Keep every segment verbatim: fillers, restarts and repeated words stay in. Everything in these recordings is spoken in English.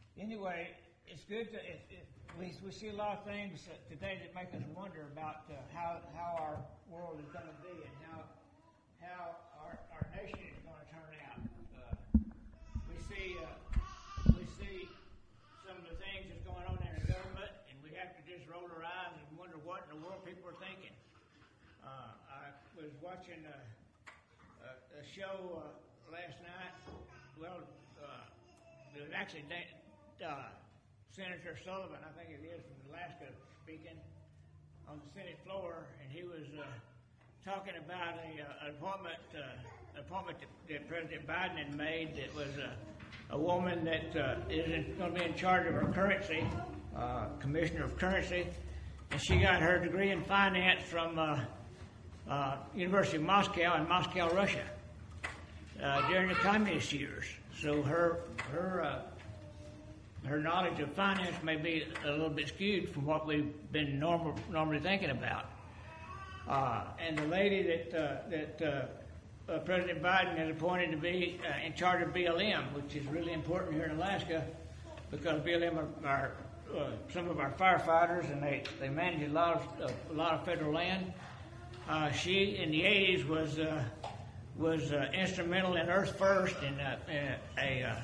anyway, it's good to, it, it, we, we see a lot of things today that make us wonder about uh, how, how our world is going to be and how, how our, our nation is going to turn out. Uh, we see, uh, we see some of the things that's going on in the government, and we have to just roll our eyes and wonder what in the world people are thinking. Uh, I was watching a, a, a show uh, last night. Well, uh, it was actually uh, Senator Sullivan, I think it is, from Alaska, speaking on the Senate floor, and he was uh, talking about a, uh, an appointment, uh, appointment that, that President Biden had made that was a, a woman that uh, is going to be in charge of her currency, uh, Commissioner of Currency, and she got her degree in finance from uh, uh, University of Moscow in Moscow, Russia, uh, during the communist years. So her her uh, her knowledge of finance may be a little bit skewed from what we've been normal, normally thinking about. Uh, and the lady that uh, that uh, uh, President Biden has appointed to be uh, in charge of B L M, which is really important here in Alaska, because B L M are, are uh, some of our firefighters, and they, they manage a lot of uh, a lot of federal land. Uh, she in the eighties was uh, was uh, instrumental in Earth First and uh, a. Uh,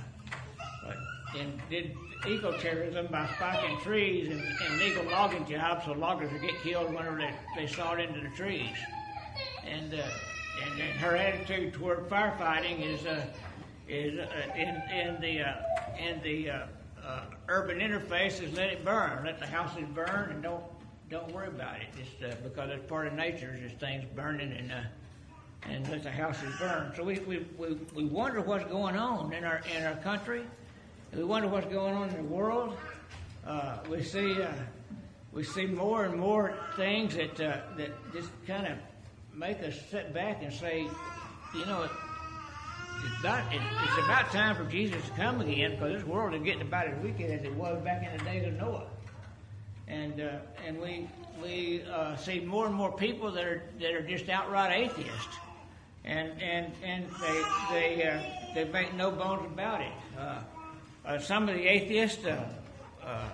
and did eco-terrorism by spiking trees and, and legal logging jobs, so loggers would get killed whenever they, they sawed into the trees. And uh, and, and her attitude toward firefighting is uh, is uh, in in the uh, in the uh, uh, urban interface is let it burn, let the houses burn, and don't don't worry about it. Just uh, because it's part of nature, just things burning and uh, and let the houses burn. So we, we we we wonder what's going on in our in our country. We wonder what's going on in the world. Uh, we see uh, we see more and more things that uh, that just kind of make us sit back and say, you know, it, it's about it, it's about time for Jesus to come again, because this world is getting about as wicked as it was back in the days of Noah. And uh, and we we uh, see more and more people that are that are just outright atheists, and and and they they uh, they make no bones about it. Uh, Uh, some of the atheists uh, uh,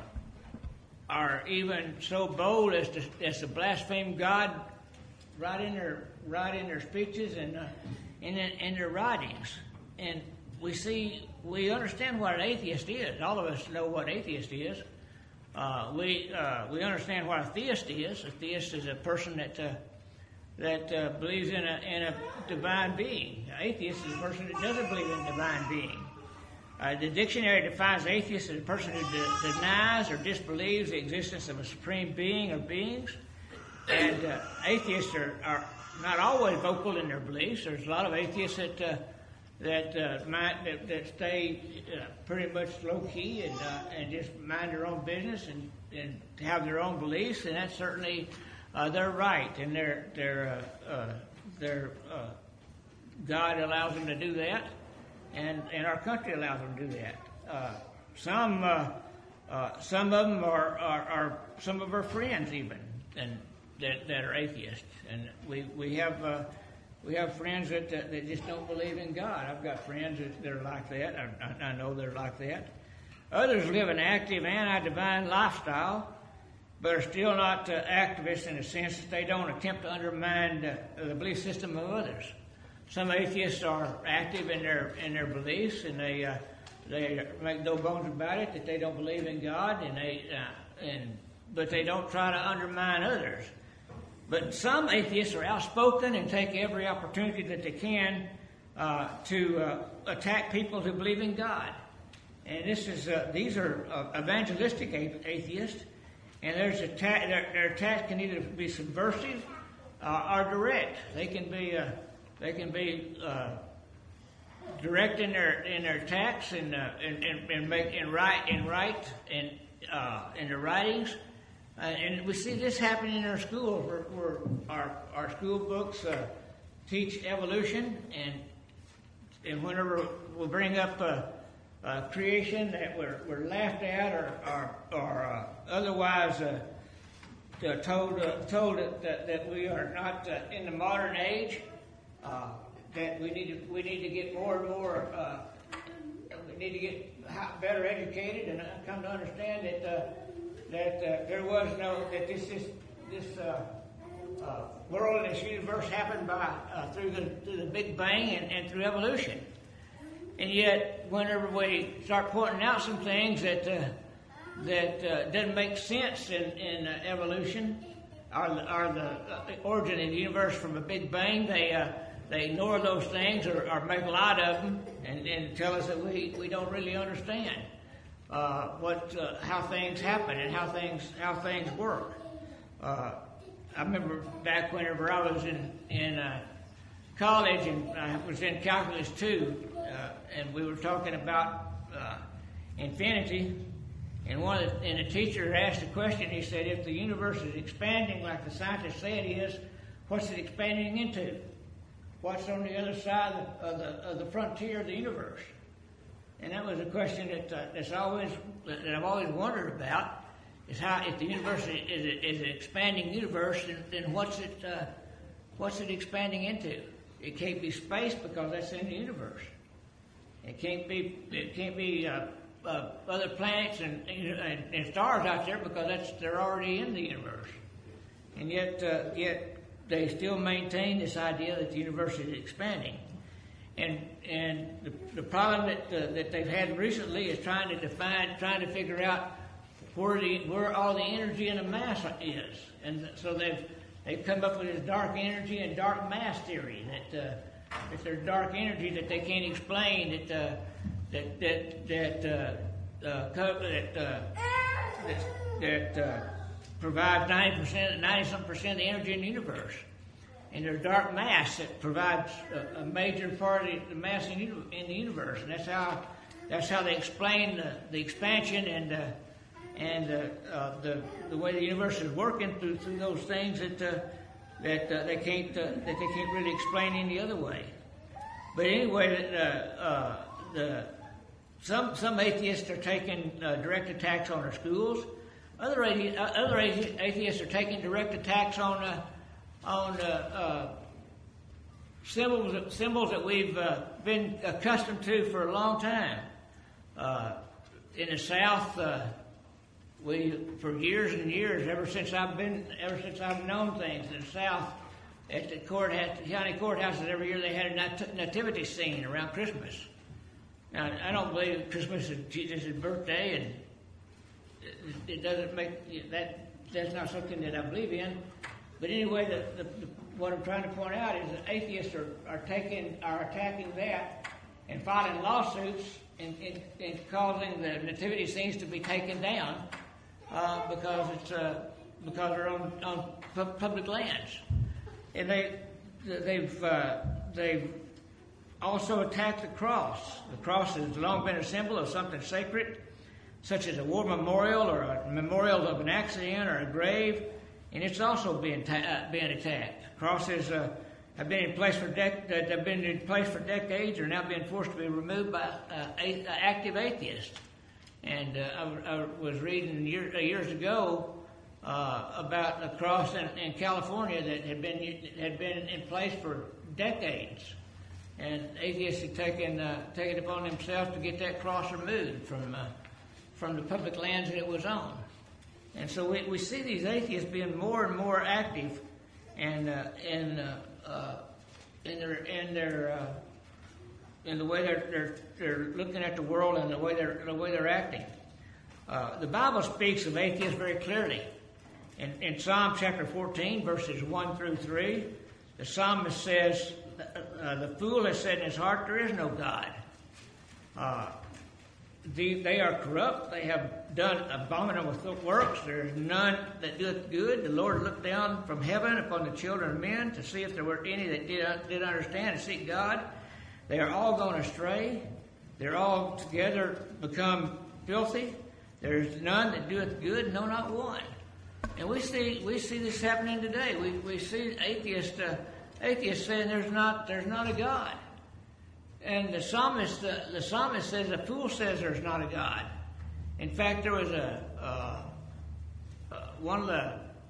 are even so bold as to as to blaspheme God right in their right in their speeches and uh, in in their writings. And we see we understand what an atheist is. All of us know what atheist is. Uh, we uh, we understand what a theist is. A theist is a person that uh, that uh, believes in a in a divine being. An atheist is a person that doesn't believe in a divine being. Uh, the dictionary defines atheist as a person who de- denies or disbelieves the existence of a supreme being or beings. And uh, atheists are, are not always vocal in their beliefs. There's a lot of atheists that uh, that, uh, might, that that stay uh, pretty much low key and uh, and just mind their own business and, and have their own beliefs. And that's certainly uh, their right, and their their uh, uh, their uh, God allows them to do that. And, and our country allows them to do that. Uh, some uh, uh, some of them are, are, are some of our friends even, and that, that are atheists. And we we have uh, we have friends that uh, that just don't believe in God. I've got friends that, that are like that. I, I know they're like that. Others live an active anti-divine lifestyle, but are still not uh, activists in the sense that they don't attempt to undermine uh, the belief system of others. Some atheists are active in their in their beliefs, and they uh, they make no bones about it that they don't believe in God, and they uh, and but they don't try to undermine others. But some atheists are outspoken and take every opportunity that they can uh, to uh, attack people who believe in God. And this is uh, these are uh, evangelistic atheists, and there's attack. Their, their attacks can either be subversive uh, or direct. They can be. Uh, They can be uh, direct in their in their attacks and uh, and, and and make and write and write and uh, in their writings, uh, and we see this happening in our schools where, where our our school books uh, teach evolution, and and whenever we bring up uh, uh, creation that we're we're laughed at or or, or uh, otherwise uh, told uh, told that that we are not uh, in the modern age. Uh, that we need to we need to get more and more uh, we need to get hi- better educated and come to understand that uh, that uh, there was no that this this this uh, uh, world and this universe happened by uh, through the through the Big Bang and, and through evolution. And yet, whenever we start pointing out some things that uh, that uh, doesn't make sense in in uh, evolution, or the, or the uh, origin of the universe from a Big Bang, they uh, they ignore those things or, or make light of them and, and tell us that we, we don't really understand uh, what uh, how things happen and how things how things work. Uh, I remember back whenever I was in in uh, college and I was in calculus two, uh, and we were talking about uh, infinity. And one of the, and the teacher asked a question. He said, "If the universe is expanding like the scientists say it is, what's it expanding into? What's on the other side of the, of the, of the frontier of the universe?" And that was a question that uh, that's always that I've always wondered about: is how if the universe is, is, is an expanding universe, then, then what's it uh, what's it expanding into? It can't be space because that's in the universe. It can't be it can't be. Uh, Uh, other planets and, and, and stars out there because that's they're already in the universe, and yet uh, yet they still maintain this idea that the universe is expanding, and and the, the problem that uh, that they've had recently is trying to define, trying to figure out where the where all the energy and the mass is, and so they've they've come up with this dark energy and dark mass theory that uh, that there's dark energy that they can't explain that. Uh, That that that uh, uh, co- that uh, that, that uh, provides ninety percent, ninety some percent of the energy in the universe, and there's dark mass that provides a, a major part of the, the mass in, in the universe, and that's how that's how they explain the, the expansion and uh, and uh, uh, the the way the universe is working through through those things that uh, that uh, they can't uh, that they can't really explain any other way. But anyway, uh, uh, the Some some atheists are taking uh, direct attacks on our schools. Other athe- uh, other athe- atheists are taking direct attacks on uh, on uh, uh, symbols symbols that we've uh, been accustomed to for a long time. Uh, in the South, uh, we for years and years, ever since I've been ever since I've known things in the South, at the court at the county courthouses every year they had a nat- nativity scene around Christmas. Now, I don't believe Christmas is Jesus' birthday, and it, it doesn't make that. That's not something that I believe in. But anyway, the, the, the, what I'm trying to point out is that atheists are, are taking are attacking that and filing lawsuits and, and, and causing the nativity scenes to be taken down uh, because it's uh, because they're on on pu- public lands, and they they've uh, they've. also attack the cross. The cross has long been a symbol of something sacred, such as a war memorial or a memorial of an accident or a grave, and it's also being ta- uh, being attacked. Crosses uh, have been in place for dec- uh, have been in place for decades, are now being forced to be removed by uh, a- uh, active atheists. And uh, I, I was reading year, uh, years ago uh, about a cross in, in California that had been had been in place for decades. And atheists have taken uh, taken it upon themselves to get that cross removed from uh, from the public lands that it was on. And so we, we see these atheists being more and more active, and uh, in uh, uh, in their in their uh, in the way they're, they're they're looking at the world and the way they're the way they're acting. Uh, the Bible speaks of atheists very clearly. In, in Psalm chapter fourteen, verses one through three, the psalmist says, Uh, the fool has said in his heart, there is no God. Uh, the, they are corrupt. They have done abominable works. There is none that doeth good. The Lord looked down from heaven upon the children of men to see if there were any that did, did understand and seek God. They are all gone astray. They're all together become filthy. There is none that doeth good, no, not one. And we see we see this happening today. We we see atheists. Uh, Atheists saying there's not there's not a God, and the psalmist the, the psalmist says a fool says there's not a God. In fact, there was a uh, uh, one of the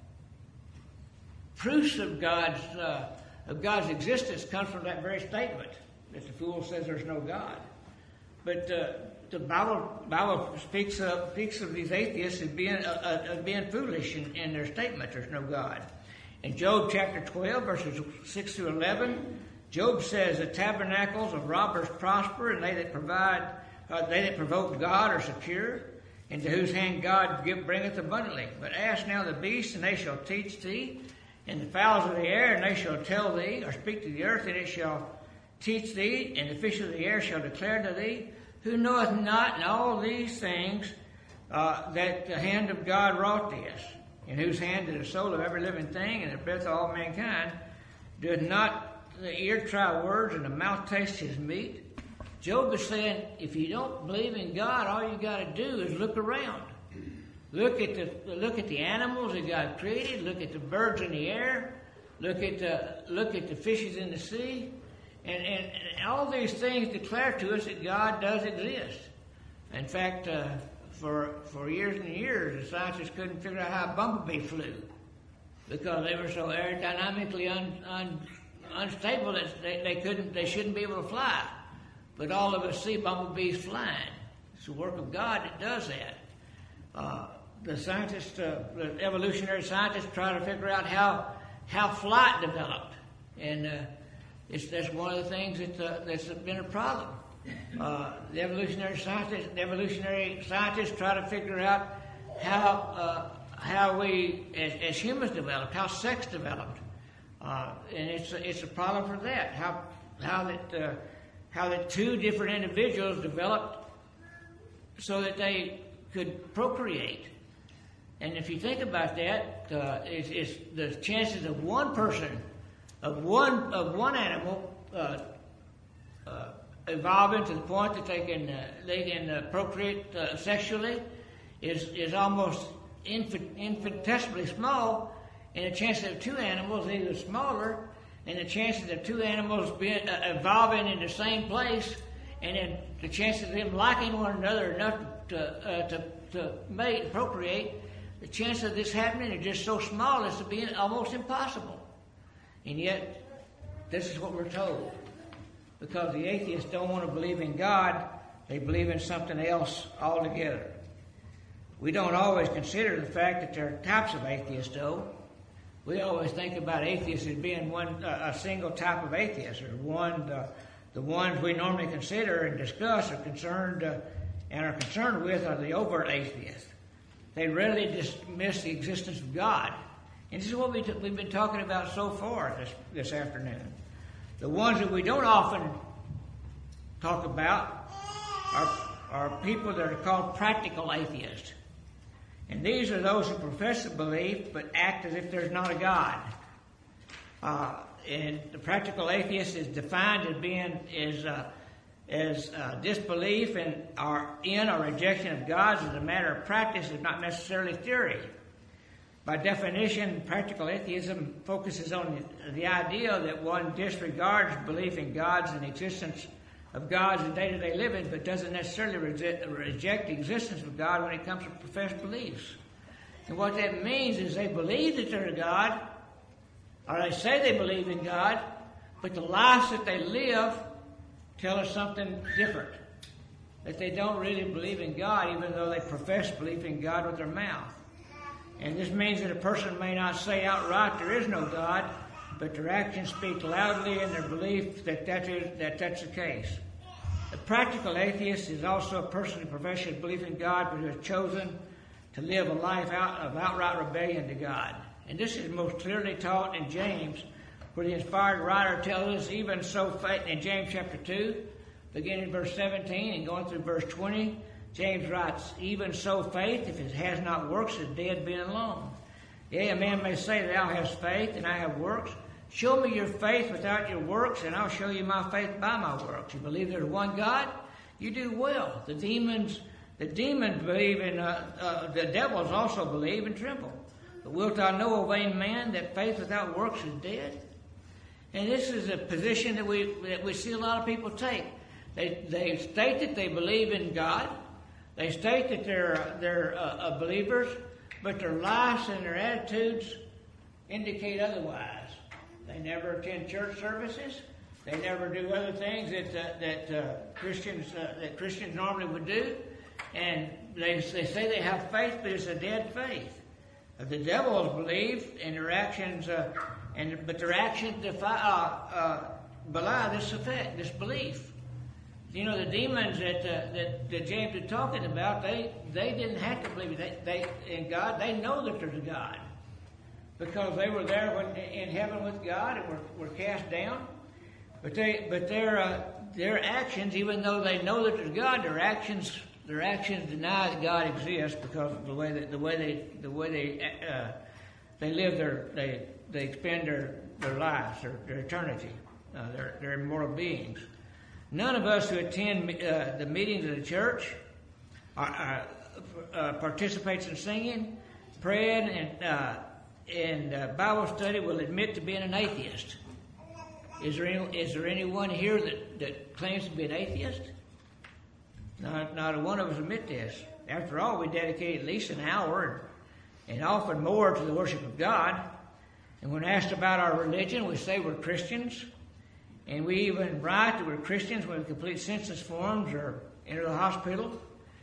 proofs of God's uh, of God's existence comes from that very statement that the fool says there's no God. But uh, the Bible Bible speaks of speaks of these atheists as being uh, uh, being foolish in, in their statement. There's no God. In Job chapter twelve, verses six through eleven, Job says, "The tabernacles of robbers prosper, and they that provide, uh, they that provoke God are secure, into whose hand God give, bringeth abundantly. But ask now the beasts, and they shall teach thee, and the fowls of the air, and they shall tell thee, or speak to the earth, and it shall teach thee, and the fish of the air shall declare to thee. Who knoweth not in all these things uh, that the hand of God wrought this, in whose hand is the soul of every living thing, and the breath of all mankind? Doth not the ear try words, and the mouth taste his meat?" Job is saying, if you don't believe in God, all you got to do is look around. Look at the look at the animals that God created. Look at the birds in the air. Look at the look at the fishes in the sea, and and, and all these things declare to us that God does exist. In fact, uh, for for years and years, the scientists couldn't figure out how a bumblebee flew because they were so aerodynamically un, un, unstable that they, they couldn't they shouldn't be able to fly. But all of us see bumblebees flying. It's the work of God that does that. Uh, the scientists, uh, the evolutionary scientists, try to figure out how how flight developed, and uh, it's that's one of the things that uh, that's been a problem. Uh, the evolutionary scientists, the evolutionary scientists, try to figure out how uh, how we as, as humans developed, how sex developed, uh, and it's a, it's a problem for that. How how that uh, how that two different individuals developed so that they could procreate. And if you think about that, uh, it's, it's the chances of one person, of one of one animal, uh, uh, evolving to the point that they can uh, they can uh, procreate uh, sexually, is is almost infin- infinitesimally small. And the chances of two animals is even smaller. And the chances of two animals being uh, evolving in the same place, and then the chances of them liking one another enough to uh, to, to mate and procreate, the chance of this happening is just so small as to be almost impossible. And yet, this is what we're told. Because the atheists don't want to believe in God, they believe in something else altogether. We don't always consider the fact that there are types of atheists, though. We always think about atheists as being one uh, a single type of atheist, or one uh, the ones we normally consider and discuss are concerned uh, and are concerned with are the overt atheists. They readily dismiss the existence of God, and this is what we t- we've been talking about so far this this afternoon. The ones that we don't often talk about are are people that are called practical atheists. And these are those who profess a belief but act as if there's not a God. Uh, and the practical atheist is defined as being as uh, as uh, disbelief in or in or rejection of God as a matter of practice, is not necessarily theory. By definition, practical atheism focuses on the, the idea that one disregards belief in gods and existence of gods in day-to-day living, but doesn't necessarily reject, reject the existence of God when it comes to professed beliefs. And what that means is they believe that there's a God, or they say they believe in God, but the lives that they live tell us something different. That they don't really believe in God, even though they profess belief in God with their mouth. And this means that a person may not say outright there is no God, but their actions speak loudly in their belief that that is, that that's the case. A practical atheist is also a person who professes belief in God, but who has chosen to live a life out of outright rebellion to God. And this is most clearly taught in James, where the inspired writer tells us, even so, in James chapter two, beginning in verse seventeen and going through verse twenty, James writes, "Even so faith, if it has not works, is dead being alone. Yea, a man may say, thou hast faith, and I have works. Show me your faith without your works, and I'll show you my faith by my works. You believe there's one God? You do well. The demons, the demons believe in, uh, uh, the devils also believe and tremble. But wilt thou know, O vain man, that faith without works is dead?" And this is a position that we that we see a lot of people take. They they state that they believe in God. They state that they're they're uh, uh, believers, but their lives and their attitudes indicate otherwise. They never attend church services. They never do other things that uh, that uh, Christians uh, that Christians normally would do, and they they say they have faith, but it's a dead faith. Uh, the devils believe, and their actions, uh, and but their actions defy, uh, uh, belie this effect, this belief. You know, the demons that uh, that, that James is talking about, they they didn't have to believe it. They, they in God. They know that there's a God because they were there when in heaven with God and were, were cast down. But they, but their uh, their actions, even though they know that there's God, their actions their actions deny that God exists because of the way that the way they the way they uh, they live their they they spend their, their lives, their, their eternity. Uh, they're they're immortal beings. None of us who attend uh, the meetings of the church are, uh, uh, participates in singing, praying, and uh, and uh, Bible study will admit to being an atheist. Is there any, is there anyone here that, that claims to be an atheist? Not, not a one of us admit this. After all, we dedicate at least an hour and, and often more to the worship of God. And when asked about our religion, we say we're Christians. And we even write that we're Christians when we complete census forms or enter the hospital.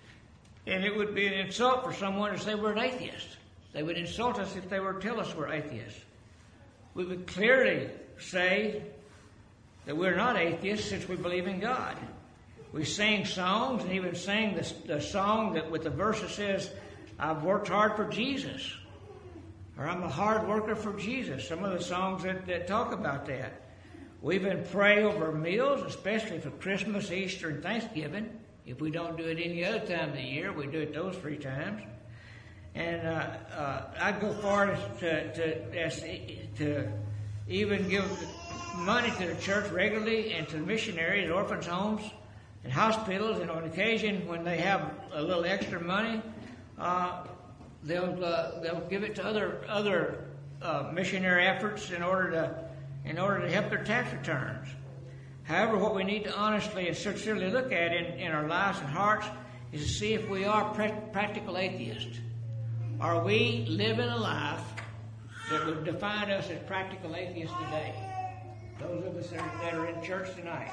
And it would be an insult for someone to say we're an atheist. They would insult us if they were to tell us we're atheists. We would clearly say that we're not atheists since we believe in God. We sing songs and even sang the, the song that with the verse that says, I've worked hard for Jesus, or I'm a hard worker for Jesus. Some of the songs that, that talk about that. We even pray over meals, especially for Christmas, Easter, and Thanksgiving. If we don't do it any other time of the year, we do it those three times. And uh, uh, I'd go far as to, to, as, to even give money to the church regularly and to the missionaries, orphans' homes, and hospitals. And on occasion, when they have a little extra money, uh, they'll uh, they'll give it to other other uh, missionary efforts in order to in order to help their tax returns. However, what we need to honestly and sincerely look at in, in our lives and hearts is to see if we are pra- practical atheists. Are we living a life that would define us as practical atheists today? Those of us that are, that are in church tonight.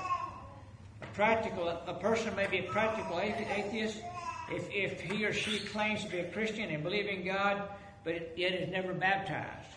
A practical, a person may be a practical atheist if, if he or she claims to be a Christian and believe in God, but yet is never baptized.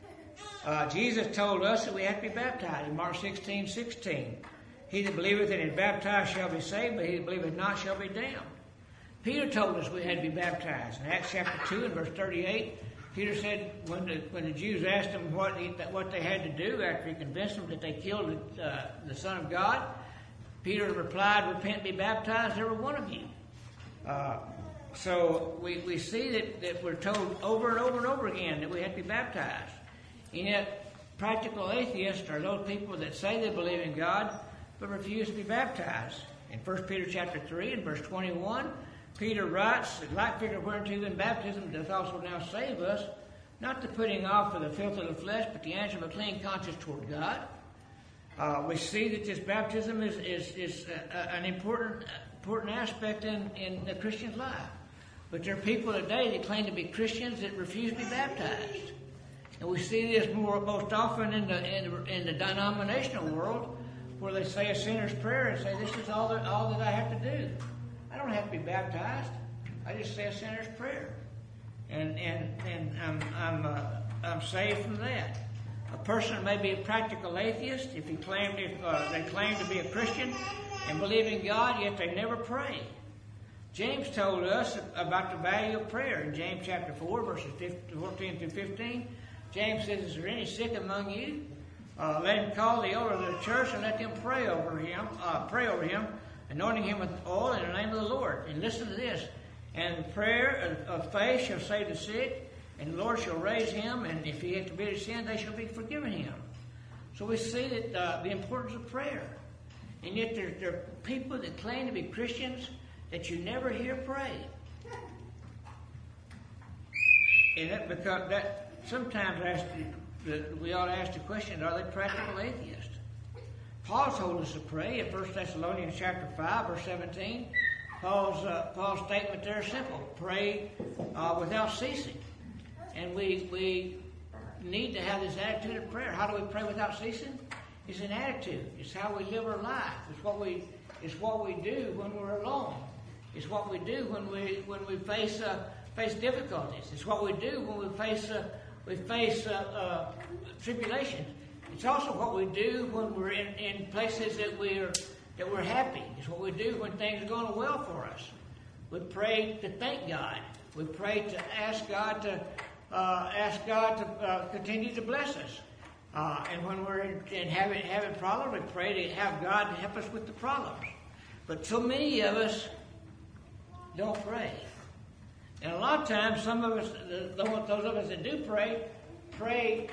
Uh, Jesus told us that we have to be baptized in Mark sixteen sixteen. He that believeth and is baptized shall be saved, but he that believeth not shall be damned. Peter told us we had to be baptized. In Acts chapter two and verse thirty-eight, Peter said when the, when the Jews asked him what, he, what they had to do after he convinced them that they killed uh, the Son of God, Peter replied, repent and be baptized, every one of you. Uh, so we, we see that, that we're told over and over and over again that we have to be baptized. And yet, practical atheists are those people that say they believe in God, but refuse to be baptized. In First Peter chapter three and verse twenty-one, Peter writes, like figure whereunto in baptism doth also now save us, not the putting off of the filth of the flesh, but the answer of a clean conscience toward God. Uh, we see that this baptism is, is, is a, a, an important important aspect in, in the Christian's life. But there are people today that claim to be Christians that refuse to be baptized. And we see this more most often in the, in the in the denominational world, where they say a sinner's prayer and say, this is all that, all that I have to do. I don't have to be baptized. I just say a sinner's prayer. And and, and I'm, I'm, uh, I'm saved from that. A person may be a practical atheist if, he claim, if uh, they claim to be a Christian and believe in God, yet they never pray. James told us about the value of prayer in James chapter four, verses fourteen through fifteen. James says, is there any sick among you? Uh, let him call the elder of the church and let them pray over him, uh, pray over him, anointing him with oil in the name of the Lord. And listen to this. And the prayer of, of faith shall save the sick, and the Lord shall raise him, and if he hath committed sin, they shall be forgiven him. So we see that uh, the importance of prayer. And yet there, there are people that claim to be Christians that you never hear pray. And that, because that sometimes ask, we ought to ask the question, are they practical atheists? Paul told us to pray in First Thessalonians chapter five, verse seventeen. Paul's, uh, Paul's statement there is simple. Pray uh, without ceasing. And we we need to have this attitude of prayer. How do we pray without ceasing? It's an attitude. It's how we live our life. It's what we it's what we do when we're alone. It's what we do when we when we face uh, face difficulties. It's what we do when we face uh, we face uh, uh, tribulations. It's also what we do when we're in, in places that we're that we're happy. It's what we do when things are going well for us. We pray to thank God. We pray to ask God to uh, ask God to uh, continue to bless us. Uh, and when we're in, in having having problems, we pray to have God to help us with the problems. But so many of us don't pray. And a lot of times, some of us, those of us that do pray, pray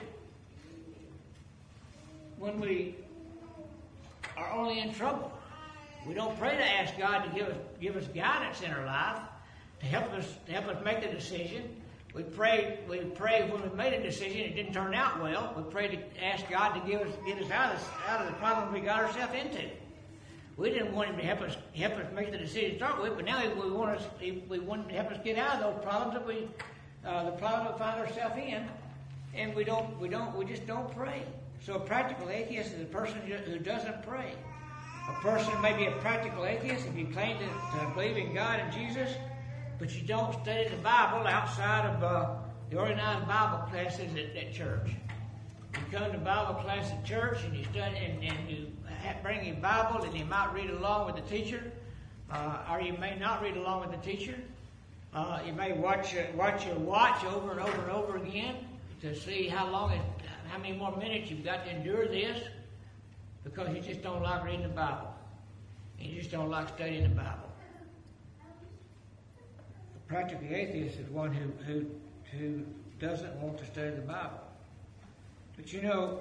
when we are only in trouble. We don't pray to ask God to give us give us guidance in our life, to help us to help us make a decision. We pray we pray when we made a decision it didn't turn out well. We pray to ask God to give us get us out of this, out of the problem we got ourselves into. We didn't want Him to help us help us make the decision to start with, but now we want us we want Him to help us get out of those problems that we uh, the problem we find ourselves in, and we don't we don't we just don't pray. So a practical atheist is a person who doesn't pray. A person may be a practical atheist if you claim to, to believe in God and Jesus, but you don't study the Bible outside of uh, the organized Bible classes at, at church. You come to Bible class at church and you study and, and you bring your Bible and you might read along with the teacher, uh, or you may not read along with the teacher. Uh, you may watch your, watch your watch over and over and over again to see how long, it, how many more minutes you've got to endure this, because you just don't like reading the Bible. And you just don't like studying the Bible. A practical atheist is one who, who, who doesn't want to study the Bible. But you know,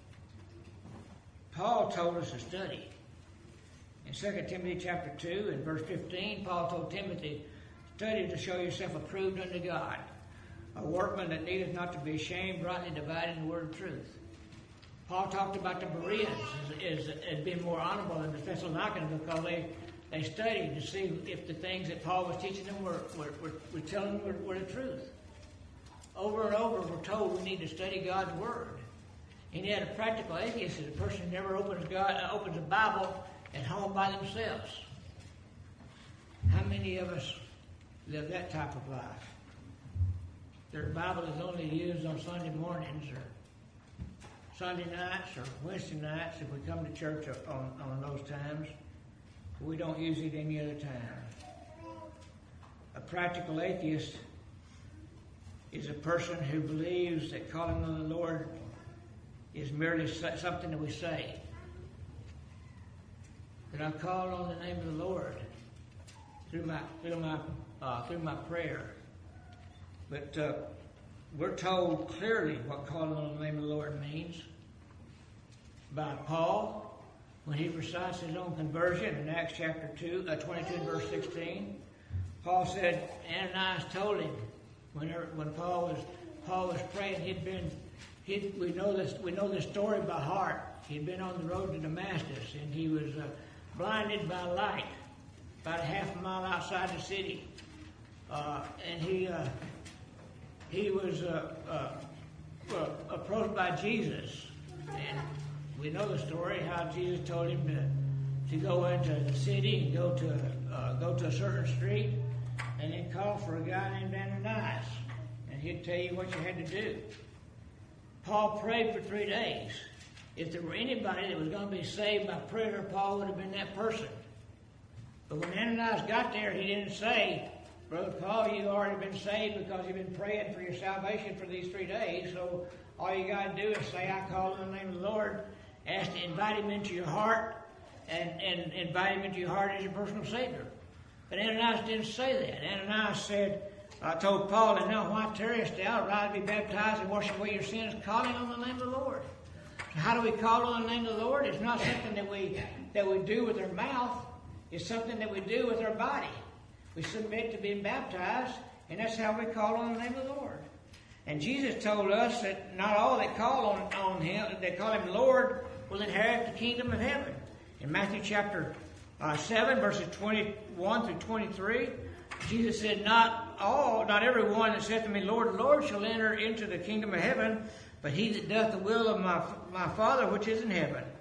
Paul told us to study. In Second Timothy chapter two and verse fifteen, Paul told Timothy, study to show yourself approved unto God, a workman that needeth not to be ashamed, rightly dividing the word of truth. Paul talked about the Bereans as, as, as being more honorable than the Thessalonians because they, they studied to see if the things that Paul was teaching them were, were, were, were telling them were, were the truth. Over and over we're told we need to study God's Word. And yet a practical atheist is a person who never opens God uh, opens the Bible at home by themselves. How many of us live that type of life? Their Bible is only used on Sunday mornings or Sunday nights or Wednesday nights if we come to church on, on those times. We don't use it any other time. A practical atheist is a person who believes that calling on the Lord is merely something that we say. That I call on the name of the Lord through my through my uh, through my prayer. But uh, we're told clearly what calling on the name of the Lord means by Paul when he recites his own conversion in Acts chapter two, uh, twenty-two and verse sixteen. Paul said Ananias told him when when Paul was Paul was praying, he'd been he we know this we know this story by heart. He'd been on the road to Damascus and he was uh, blinded by light about a half a mile outside the city, uh, and he. Uh, He was uh, uh, uh, approached by Jesus, and we know the story how Jesus told him to, to go into the city and go to uh, go to a certain street, and then call for a guy named Ananias, and he'd tell you what you had to do. Paul prayed for three days. If there were anybody that was going to be saved by prayer, Paul would have been that person. But when Ananias got there, he didn't say, Brother Paul, you've already been saved because you've been praying for your salvation for these three days. So all you got to do is say, I call in the name of the Lord, ask to invite him into your heart, and, and invite him into your heart as your personal Savior. But Ananias didn't say that. Ananias said, I told Paul, and now why tarriest thou? Rise, be baptized, and wash away your sins, calling on the name of the Lord. So how do we call on the name of the Lord? It's not something that we that we do with our mouth. It's something that we do with our body. We submit to being baptized, and that's how we call on the name of the Lord. And Jesus told us that not all that call on, on him, that call him Lord, will inherit the kingdom of heaven. In Matthew chapter uh, seven, verses twenty-one through twenty-three, Jesus said, Not all, not every one that saith to me, Lord, Lord, shall enter into the kingdom of heaven, but he that doth the will of my, my Father which is in heaven.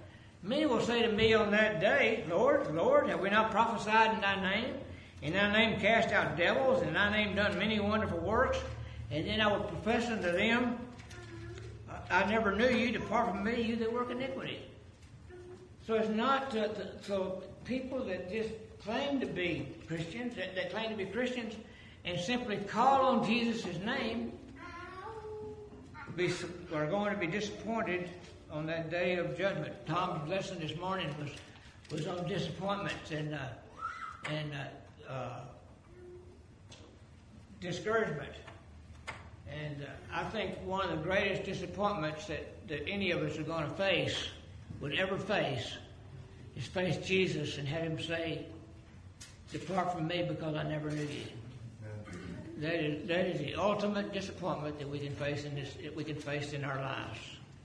Many will say to me on that day, Lord, Lord, have we not prophesied in thy name? In thy name cast out devils, in thy name done many wonderful works. And then I will profess unto them, I never knew you, depart from me, you that work iniquity. So it's not, uh, the, so people that just claim to be Christians, that, that claim to be Christians, and simply call on Jesus' name, be, are going to be disappointed on that day of judgment. Tom's lesson this morning was was on disappointments and uh, and uh, uh, discouragement. And uh, I think one of the greatest disappointments that, that any of us are going to face, would ever face, is face Jesus and have him say, depart from me because I never knew you. That is, that is the ultimate disappointment that we can face in this, that we can face in our lives.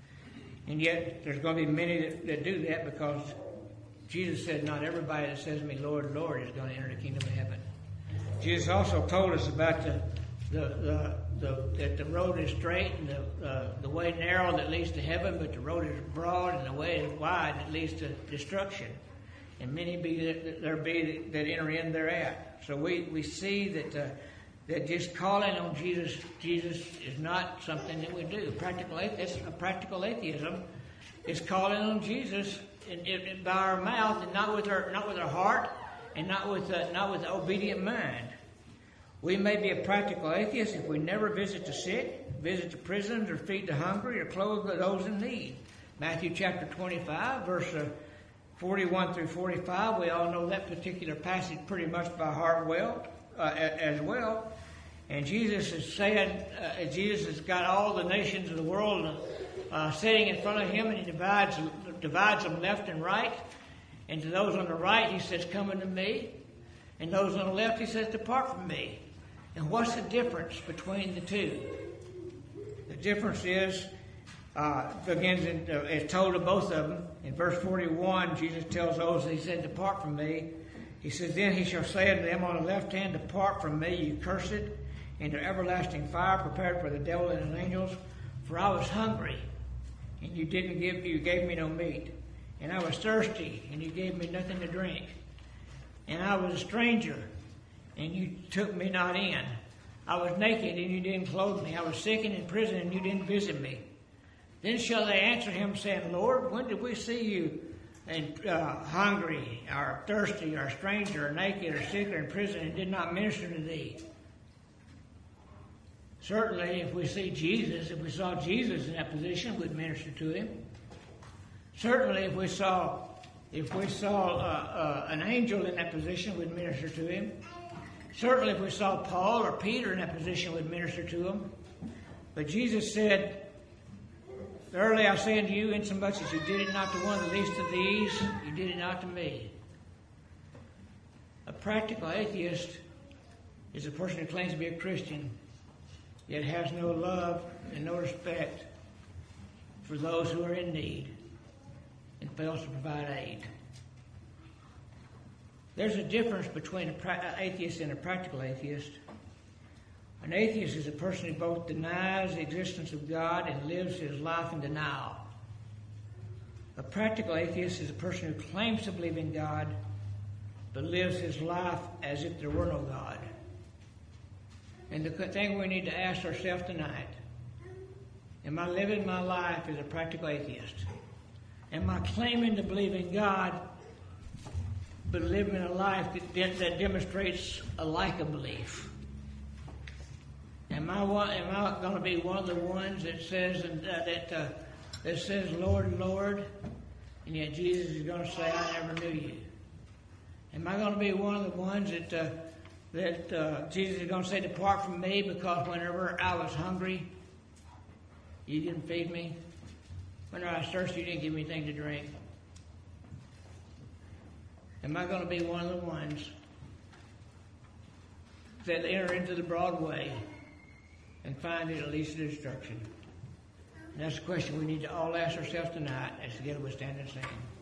And yet, there's going to be many that, that do that because Jesus said, not everybody that says to me, Lord, Lord, is going to enter the kingdom of heaven. Jesus also told us about the, the, the, the that the road is straight and the, uh, the way narrow that leads to heaven, but the road is broad and the way is wide that leads to destruction. And many be that there be that enter in thereat. So we, we see that uh, that just calling on Jesus Jesus is not something that we do. Practical atheism, a practical atheism is calling on Jesus in, in, in, by our mouth and not with our not with our heart and not with a, not with an obedient mind. We may be a practical atheist if we never visit the sick, visit the prisons, or feed the hungry, or clothe those in need. Matthew chapter twenty-five, verse uh, forty-one through forty-five. We all know that particular passage pretty much by heart well, uh, as well. And Jesus is saying, uh, Jesus has got all the nations of the world uh, sitting in front of him, and he divides divides them left and right. And to those on the right, he says, "Come unto me," and those on the left, he says, "Depart from me." And what's the difference between the two? The difference is, uh, begins in, uh, it's told to both of them. In verse forty-one, Jesus tells those, he said, "Depart from me." He says, "Then he shall say unto them on the left hand, Depart from me, you cursed, into everlasting fire prepared for the devil and his angels. For I was hungry, and you didn't give, you gave me no meat. And I was thirsty, and you gave me nothing to drink. And I was a stranger, and you took me not in. I was naked, and you didn't clothe me. I was sick and in prison, and you didn't visit me. Then shall they answer him, saying, Lord, when did we see you and uh, hungry, or thirsty, or stranger, or naked, or sick, or in prison, and did not minister to thee? Certainly, if we see Jesus, if we saw Jesus in that position, we'd minister to him. Certainly, if we saw, if we saw uh, uh, an angel in that position, we'd minister to him. Certainly, if we saw Paul or Peter in that position, we'd minister to him. But Jesus said, Verily I say unto you, insomuch as you did it not to one of the least of these, you did it not to me. A practical atheist is a person who claims to be a Christian, yet has no love and no respect for those who are in need and fails to provide aid. There's a difference between an pra- atheist and a practical atheist. An atheist is a person who both denies the existence of God and lives his life in denial. A practical atheist is a person who claims to believe in God but lives his life as if there were no God. And the thing we need to ask ourselves tonight, am I living my life as a practical atheist? Am I claiming to believe in God but living a life that, de- that demonstrates a lack of belief? Am I one, am I going to be one of the ones that says and uh, that uh, that says Lord, Lord, and yet Jesus is going to say I never knew you? Am I going to be one of the ones that uh, that uh, Jesus is going to say depart from me because whenever I was hungry, you didn't feed me? Whenever I was thirsty, you didn't give me anything to drink? Am I going to be one of the ones that enter into the broad way and find it at least to destruction? And that's the question we need to all ask ourselves tonight as together we stand and sing.